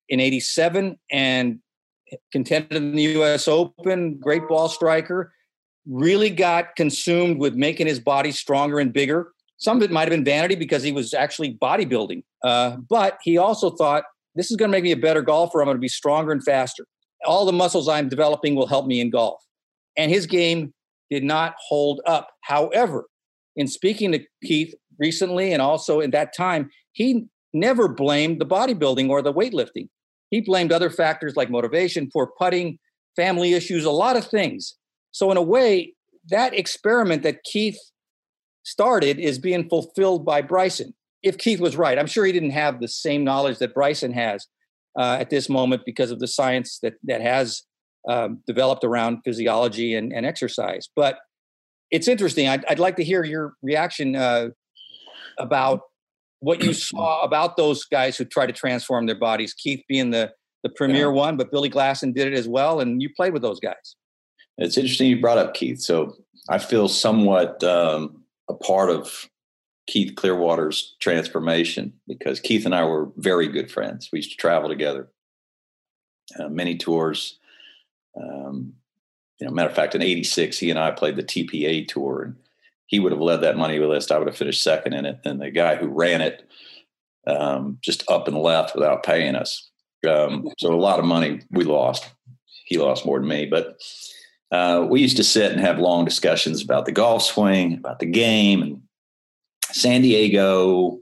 in eighty-seven and contended in the U S Open, great ball striker, really got consumed with making his body stronger and bigger. Some of it might have been vanity because he was actually bodybuilding. Uh, but he also thought, this is going to make me a better golfer. I'm going to be stronger and faster. All the muscles I'm developing will help me in golf. And his game did not hold up. However, in speaking to Keith recently and also in that time, he never blamed the bodybuilding or the weightlifting. He blamed other factors like motivation, poor putting, family issues, a lot of things. So in a way, that experiment that Keith started is being fulfilled by Bryson. If Keith was right, I'm sure he didn't have the same knowledge that Bryson has uh, at this moment because of the science that that has um, developed around physiology and, and exercise. But it's interesting. I'd, I'd like to hear your reaction uh, about what you saw about those guys who try to transform their bodies. Keith being the the premier yeah. one, but Billy Glasson did it as well, and you played with those guys. It's interesting you brought up Keith. So I feel somewhat um, a part of Keith Clearwater's transformation because Keith and I were very good friends. We used to travel together, uh, many tours. Um, you know, matter of fact, in eighty-six, he and I played the T P A tour, and he would have led that money list. I would have finished second in it. And the guy who ran it um, just up and left without paying us. Um, so a lot of money we lost. He lost more than me, but uh, we used to sit and have long discussions about the golf swing, about the game. And San Diego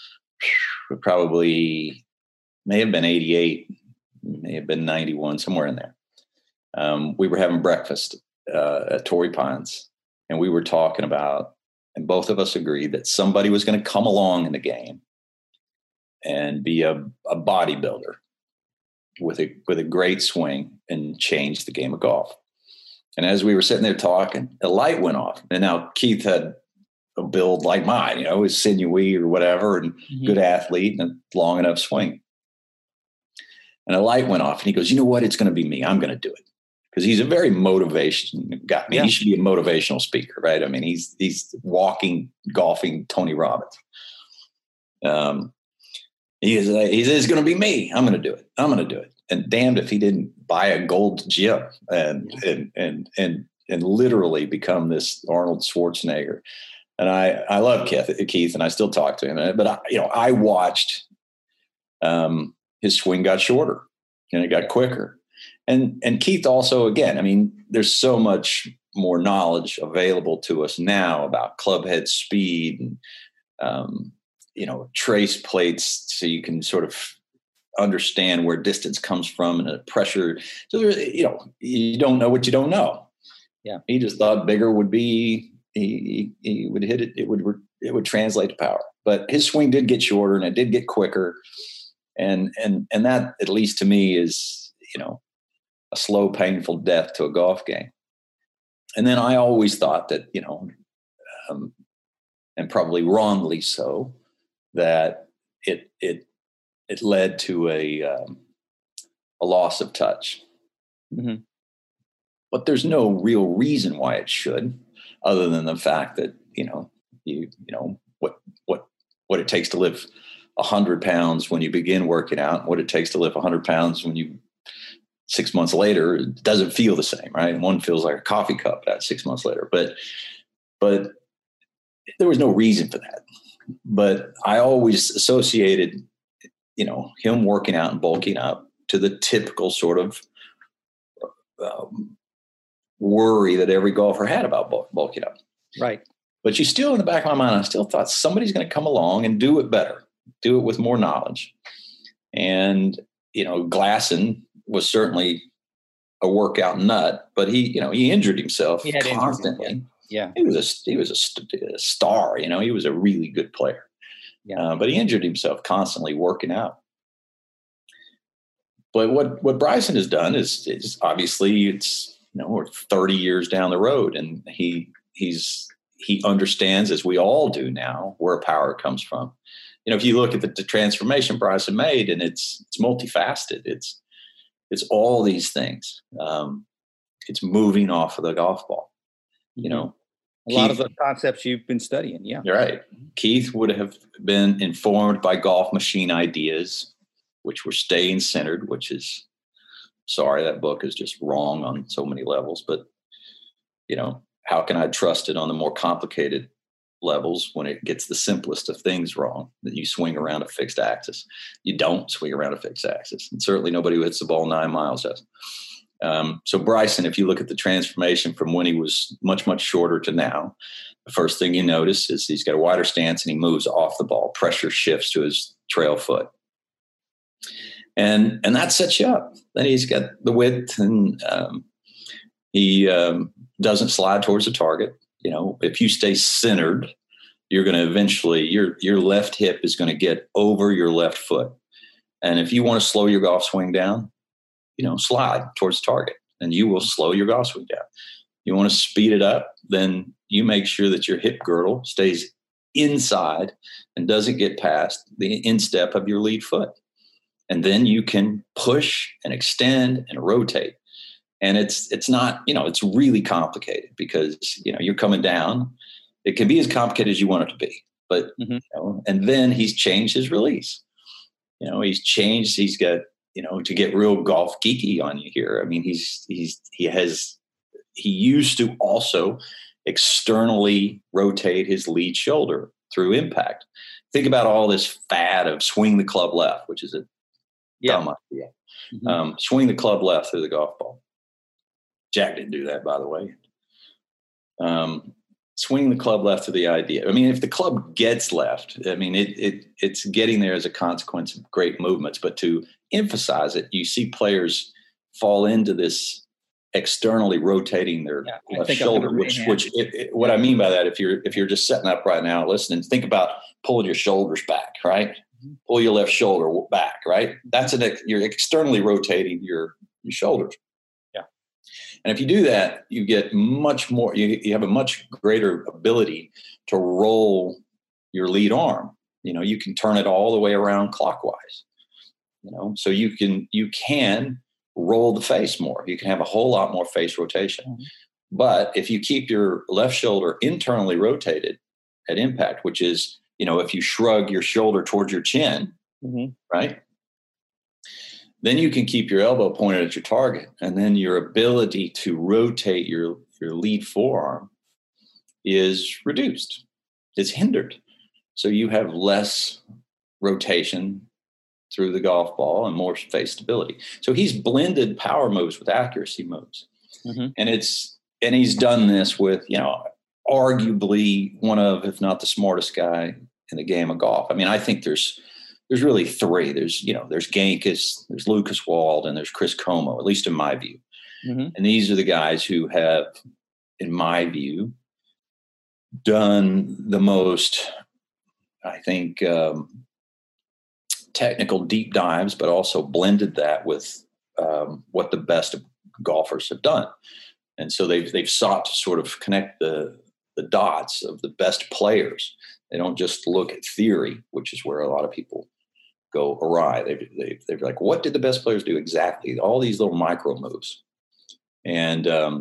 probably may have been eighty-eight, may have been ninety-one, somewhere in there. Um, we were having breakfast uh, at Torrey Pines, and we were talking about, and both of us agreed that somebody was going to come along in the game and be a, a bodybuilder with a with a great swing and change the game of golf. And as we were sitting there talking, a light went off. And now Keith had a build like mine, you know, was sinewy or whatever, and mm-hmm. good athlete and a long enough swing. And a light went off, and he goes, "You know what? It's going to be me. I'm going to do it." Because he's a very motivation guy. I mean, yeah. He should be a motivational speaker, right? I mean, he's he's walking, golfing Tony Robbins. Um, he is he says, "It's going to be me. I'm going to do it. I'm going to do it." And damned if he didn't buy a gold gym and yeah. and and and and literally become this Arnold Schwarzenegger. And I I love Keith, Keith, and I still talk to him. But I, you know, I watched um, his swing got shorter and it got quicker. And and Keith also, again, I mean, there's so much more knowledge available to us now about club head speed and, um, you know, trace plates so you can sort of understand where distance comes from and the pressure. So, there, you know, you don't know what you don't know. Yeah. He just thought bigger would be, he, he, he would hit it, it would, it would translate to power. But his swing did get shorter and it did get quicker. And, and, and that, at least to me, is, you know, a slow, painful death to a golf game. And then I always thought that, you know, um, and probably wrongly so, that it it it led to a um, a loss of touch. Mm-hmm. But there's no real reason why it should, other than the fact that, you know, you you know what what what it takes to lift a hundred pounds when you begin working out, and what it takes to lift a hundred pounds when you six months later, it doesn't feel the same, right? And one feels like a coffee cup at six months later, but, but there was no reason for that. But I always associated, you know, him working out and bulking up to the typical sort of um, worry that every golfer had about bulking up. Right. But you still, in the back of my mind, I still thought somebody's going to come along and do it better, do it with more knowledge. And, you know, Glasson was certainly a workout nut, but he, you know, he injured himself he constantly. Injured, yeah. He was a, he was a, st- a star, you know, he was a really good player, yeah. uh, but he injured himself constantly working out. But what, what Bryson has done is, is obviously it's, you know, we're thirty years down the road, and he, he's, he understands, as we all do now, where power comes from. You know, if you look at the, the transformation Bryson made, and it's, it's multifaceted, it's, It's all these things. Um, it's moving off of the golf ball. You know, a Keith, lot of the concepts you've been studying. Yeah, you're right. Keith would have been informed by golf machine ideas which were staying centered, which is, sorry, that book is just wrong on so many levels. But, you know, how can I trust it on the more complicated levels when it gets the simplest of things wrong, that you swing around a fixed axis? You don't swing around a fixed axis. And certainly nobody who hits the ball nine miles does. Um, so Bryson, if you look at the transformation from when he was much, much shorter to now, the first thing you notice is he's got a wider stance and he moves off the ball. Pressure shifts to his trail foot. And and that sets you up. Then he's got the width, and um, he um, doesn't slide towards the target. You know, if you stay centered, you're going to eventually, your your left hip is going to get over your left foot. And if you want to slow your golf swing down, you know, slide towards the target, and you will slow your golf swing down. You want to speed it up, then you make sure that your hip girdle stays inside and doesn't get past the instep of your lead foot. And then you can push and extend and rotate. And it's it's not, you know, it's really complicated because, you know, you're coming down. It can be as complicated as you want it to be. But, mm-hmm. you know, and then he's changed his release. You know, he's changed, he's got, you know, to get real golf geeky on you here. I mean, he's, he's, he has, he used to also externally rotate his lead shoulder through impact. Think about all this fad of swing the club left, which is a yeah. dumb idea. Mm-hmm. Um, swing the club left through the golf ball. Jack didn't do that, by the way. Um, swing the club left to the idea. I mean, if the club gets left, I mean, it it it's getting there as a consequence of great movements. But to emphasize it, you see players fall into this externally rotating their yeah, left shoulder, which which it, it, what I mean by that, if you're if you're just setting up right now, listening, think about pulling your shoulders back, right? Mm-hmm. Pull your left shoulder back, right? That's an you're externally rotating your your shoulders. And if you do that, you get much more, you, you have a much greater ability to roll your lead arm. You know, you can turn it all the way around clockwise, you know, so you can, you can roll the face more. You can have a whole lot more face rotation. Mm-hmm. But if you keep your left shoulder internally rotated at impact, which is, you know, if you shrug your shoulder towards your chin, mm-hmm. right? Then you can keep your elbow pointed at your target, and then your ability to rotate your, your lead forearm is reduced. It's hindered. So you have less rotation through the golf ball and more face stability. So he's blended power moves with accuracy moves. Mm-hmm. And it's and he's done this with, you know, arguably one of, if not the smartest guy in the game of golf. I mean, I think there's There's really three. There's, you know, there's Gankis, there's Lucas Wald, and there's Chris Como, at least in my view. Mm-hmm. And these are the guys who have, in my view, done the most, I think, um, technical deep dives, but also blended that with um, what the best golfers have done. And so they've they've sought to sort of connect the the dots of the best players. They don't just look at theory, which is where a lot of people go awry. They, they, they're like, what did the best players do exactly? All these little micro moves. And um,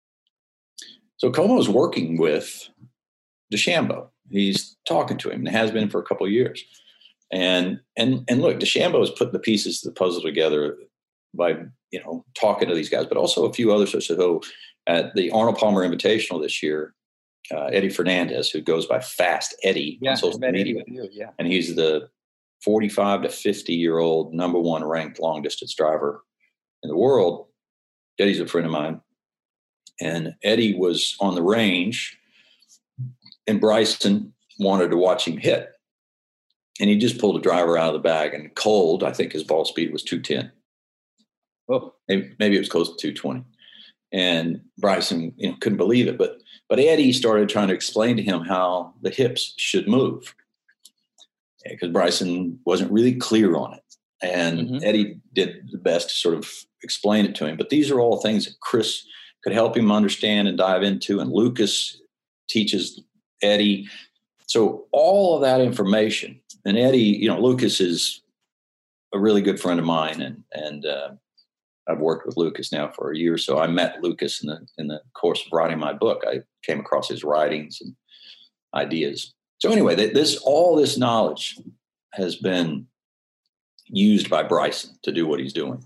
so Como's working with DeChambeau. He's talking to him and has been for a couple of years. And and and look, DeChambeau has put the pieces of the puzzle together by, you know, talking to these guys, but also a few others. So at the Arnold Palmer Invitational this year, uh, Eddie Fernandez, who goes by Fast Eddie yeah, on social media, you, yeah. and he's the forty-five to fifty year old number one ranked long distance driver in the world. Eddie's a friend of mine, and Eddie was on the range, and Bryson wanted to watch him hit, and he just pulled a driver out of the bag, and cold, I think his ball speed was two ten. Oh, maybe, maybe it was close to two twenty. And Bryson, you know, couldn't believe it. But but Eddie started trying to explain to him how the hips should move, because yeah, Bryson wasn't really clear on it. And mm-hmm. Eddie did the best to sort of explain it to him. But these are all things that Chris could help him understand and dive into. And Lucas teaches Eddie. So all of that information. And Eddie, you know, Lucas is a really good friend of mine, and and uh, I've worked with Lucas now for a year or so. I met Lucas in the in the course of writing my book. I came across his writings and ideas. So anyway, this all this knowledge has been, used by Bryson to do what he's doing.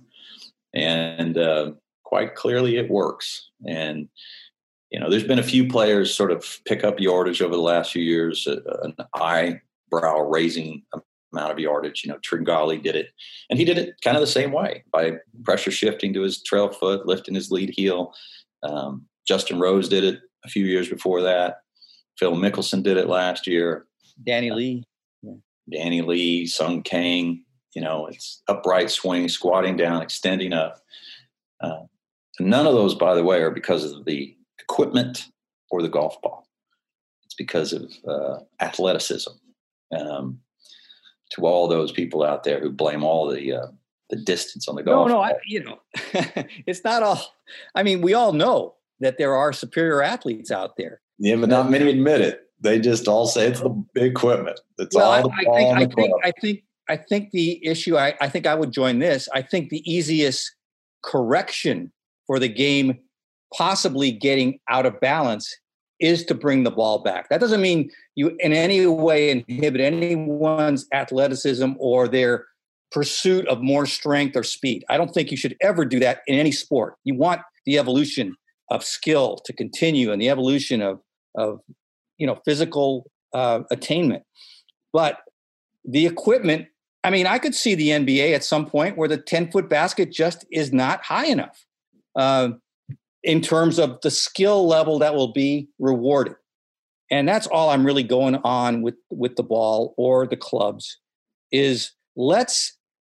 And uh, quite clearly it works. And, you know, there's been a few players sort of pick up yardage over the last few years, uh, an eyebrow raising amount of yardage. You know, Tringali did it, and he did it kind of the same way by pressure shifting to his trail foot, lifting his lead heel. Um, Justin Rose did it a few years before that. Phil Mickelson did it last year. Danny Lee. Yeah. Danny Lee, Sung Kang, you know, it's upright swing, squatting down, extending up. Uh, none of those, by the way, are because of the equipment or the golf ball. It's because of uh, athleticism. Um, to all those people out there who blame all the uh, the distance on the golf no, no, ball. I, you know, it's not all. I mean, we all know that there are superior athletes out there. Yeah, but not many admit it. They just all say it's the equipment. It's well, all the I, ball I think, on the I think, club. I think, I think the issue. I, I think I would join this. I think the easiest correction for the game possibly getting out of balance is to bring the ball back. That doesn't mean you in any way inhibit anyone's athleticism or their pursuit of more strength or speed. I don't think you should ever do that in any sport. You want the evolution of skill to continue and the evolution of, of you know, physical uh, attainment. But the equipment, I mean, I could see the N B A at some point where the ten-foot basket just is not high enough. Uh, in terms of the skill level that will be rewarded. And that's all I'm really going on with, with the ball or the clubs is let's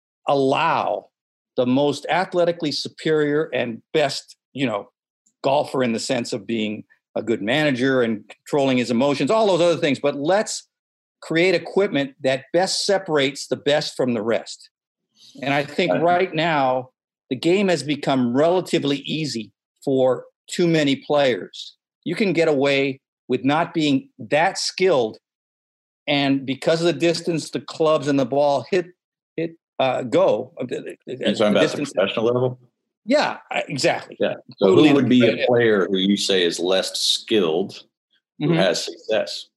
allow the most athletically superior and best, you know, golfer in the sense of being a good manager and controlling his emotions, all those other things, but let's create equipment that best separates the best from the rest. And I think right now the game has become relatively easy for too many players. You can get away with not being that skilled, and because of the distance the clubs and the ball hit hit uh, go. You're talking about the professional level? Yeah, exactly. Yeah. So totally who would be a player who you say is less skilled who mm-hmm. has success?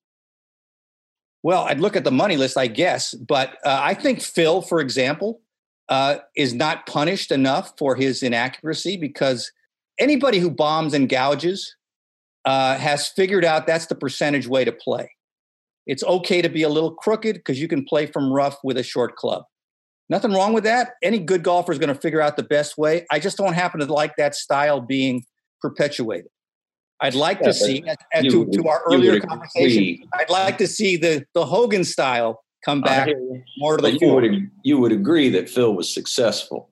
Well, I'd look at the money list, I guess, but uh, I think Phil, for example, uh, is not punished enough for his inaccuracy because anybody who bombs and gouges uh, has figured out that's the percentage way to play. It's okay to be a little crooked because you can play from rough with a short club. Nothing wrong with that. Any good golfer is going to figure out the best way. I just don't happen to like that style being perpetuated. I'd like yeah, to see, and to, would, to our earlier conversation, agree. I'd like to see the, the Hogan style come back more to the you would, you would agree that Phil was successful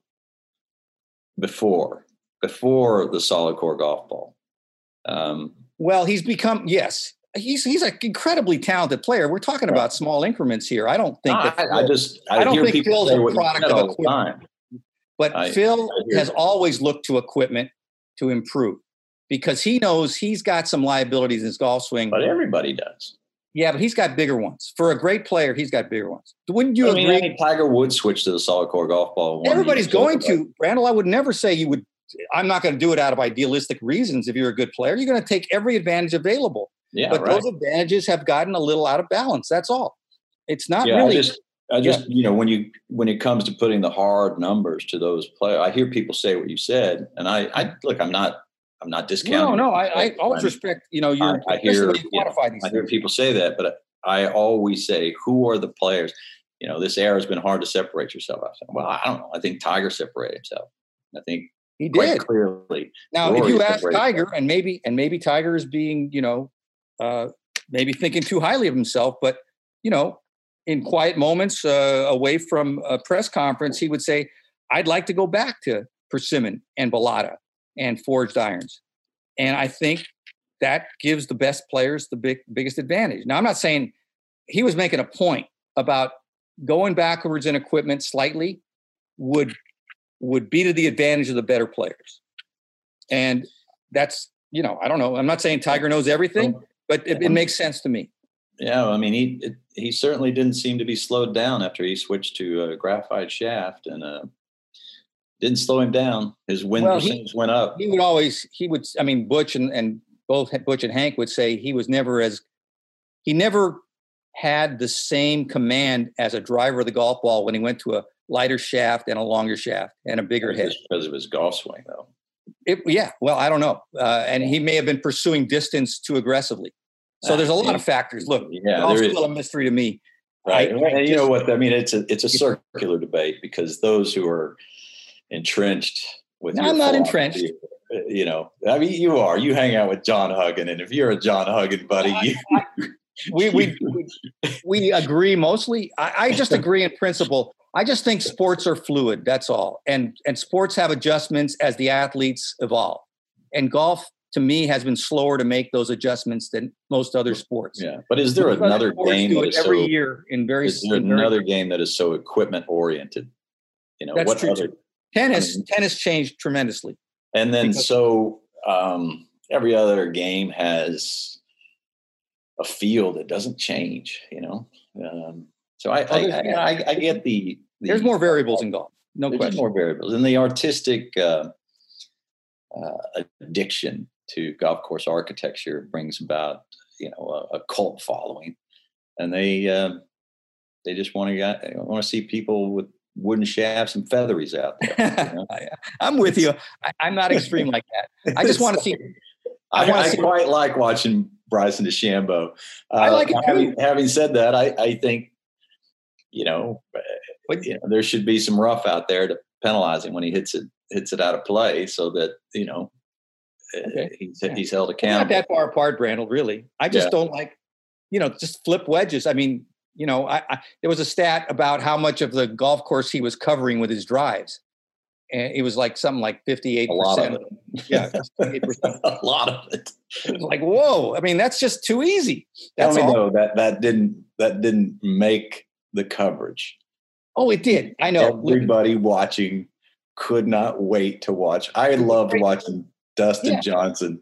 before. before the solid core golf ball. Um, well, he's become, yes, he's he's an incredibly talented player. We're talking about small increments here. I don't think no, that Phil, I, I just, I, I don't hear think Phil's a product of equipment. But I, Phil I has always looked to equipment to improve because he knows he's got some liabilities in his golf swing. But everybody does. Yeah, but he's got bigger ones. For a great player, he's got bigger ones. Wouldn't you I agree? mean, I mean, Tiger Woods switched to the solid core golf ball. Everybody's going to. Randall, I would never say you would. I'm not going to do it out of idealistic reasons. If you're a good player, you're going to take every advantage available. Yeah, but right. those advantages have gotten a little out of balance. That's all. It's not yeah, really. I just, I just yeah. you know, when you when it comes to putting the hard numbers to those players, I hear people say what you said, and I, I look, I'm not, I'm not discounting. No, no, I, I always respect. You know, your. I, I hear, you you know, I hear people say that, but I always say, who are the players? You know, this era has been hard to separate yourself. I said, well, I don't know. I think Tiger separated himself. I think. He Quite did clearly. Now, Rory if you ask Tiger, and maybe and maybe Tiger is being, you know, uh, maybe thinking too highly of himself, but you know, in quiet moments uh, away from a press conference, he would say, "I'd like to go back to persimmon and balata and forged irons," and I think that gives the best players the big biggest advantage. Now, I'm not saying he was making a point about going backwards in equipment slightly would. would be to the advantage of the better players. And that's, you know, I don't know. I'm not saying Tiger knows everything, but it, it makes sense to me. Yeah. I mean, he, it, he certainly didn't seem to be slowed down after he switched to a graphite shaft and uh, didn't slow him down. His win well, percentage he, went up. He would always, he would, I mean, Butch and, and both Butch and Hank would say he was never as, he never had the same command as a driver of the golf ball when he went to a lighter shaft and a longer shaft and a bigger head. Because of his golf swing, though. It, yeah, well, I don't know. Uh, and he may have been pursuing distance too aggressively. So there's a lot of factors. Look, yeah, golf's there is still a mystery to me. Right. I, and I you just, know what? I mean, it's a it's a circular debate because those who are entrenched with no, your I'm not philosophy, entrenched. You know, I mean, you are. You hang out with John Huggan, and if you're a John Huggan buddy, I, you, I, we, we we we agree mostly. I, I just agree in principle. I just think sports are fluid. That's all, and and sports have adjustments as the athletes evolve. And golf, to me, has been slower to make those adjustments than most other sports. Yeah, but is there most another game do that it is every so, year in very? Is there in another very, game that is so equipment oriented? You know, that's what true. other Too. Tennis, I mean, tennis changed tremendously. And then because, so um, every other game has a feel that doesn't change. You know, um, so I, I, I, I, I get the, the there's more variables in golf. No there's question. More variables, and the artistic uh, uh, addiction to golf course architecture brings about, you know, a, a cult following, and they uh, they just want to want to see people with wooden shafts and featheries out there. You know? I'm with you. I, I'm not extreme like that. I just want to see. I, I, I see, quite like watching Bryson DeChambeau. Uh, I like it too. Having, having said that, I, I think, you know, but, you know, there should be some rough out there to penalize him when he hits it hits it out of play, so that, you know, okay. he's yeah. he's held accountable. Not that far apart, Brandel. Really, I just yeah. don't like, you know, just flip wedges. I mean, you know, I, I there was a stat about how much of the golf course he was covering with his drives, and it was like something like fifty-eight percent. A lot of it. Yeah, fifty-eight percent. A lot of it. It was like, whoa! I mean, that's just too easy. That's Tell me all. though, that that didn't that didn't make the coverage. Oh, it did. I know. Everybody watching could not wait to watch. I loved watching Dustin yeah. Johnson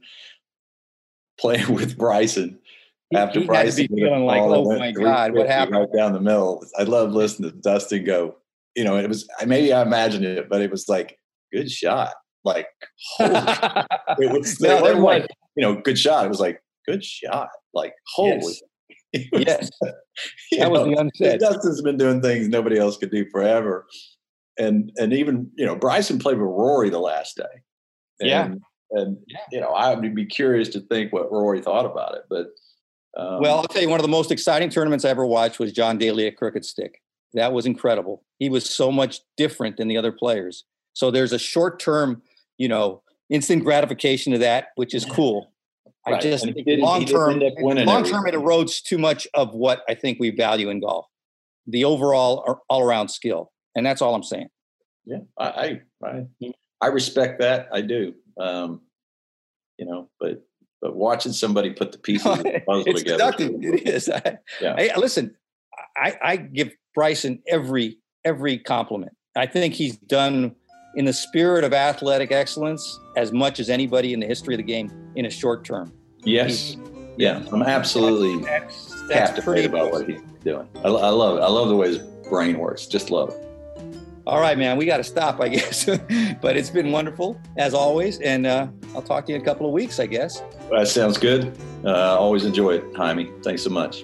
playing with Bryson. He, After he Bryson had to be feeling like, oh my God, what happened? Right down the middle. I love listening to Dustin go. You know, it was maybe I imagined it, but it was like, good shot. Like, holy, it was, no, it wasn't was. like, you know, good shot. It was like, good shot. Like, holy. Yes. Was, yes. That was know, the unsaid. Dustin's been doing things nobody else could do forever. And and even, you know, Bryson played with Rory the last day. And, yeah. And, yeah. you know, I would be curious to think what Rory thought about it. But, um, well, I'll tell you, one of the most exciting tournaments I ever watched was John Daly at Crooked Stick. That was incredible. He was so much different than the other players. So there's a short-term, you know, instant gratification to that, which is cool. Right. I just think long-term, long-term it erodes too much of what I think we value in golf, the overall all-around skill. And that's all I'm saying. Yeah, I I, I, I respect that. I do. Um, you know, but but watching somebody put the pieces of the puzzle it's together. It is. I, yeah. Hey, listen, I, I give Bryson every every compliment. I think he's done in the spirit of athletic excellence as much as anybody in the history of the game in a short term. Yes. He's, yeah, I'm absolutely that's, that's, that's captivated about what he's doing. I, I love it. I love the way his brain works. Just love it. All right, man, we got to stop, I guess. But it's been wonderful, as always. And uh, I'll talk to you in a couple of weeks, I guess. That sounds good. Uh, always enjoy it, Jaime. Thanks so much.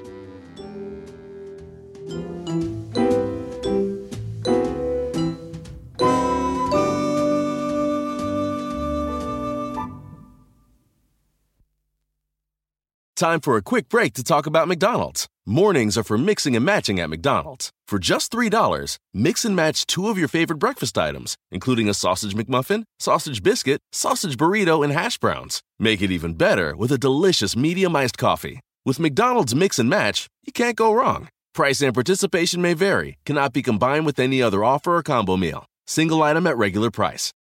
Time for a quick break to talk about McDonald's. Mornings are for mixing and matching at McDonald's. For just three dollars, mix and match two of your favorite breakfast items, including a sausage McMuffin, sausage biscuit, sausage burrito, and hash browns. Make it even better with a delicious medium iced coffee. With McDonald's Mix and Match, you can't go wrong. Price and participation may vary, cannot be combined with any other offer or combo meal. Single item at regular price.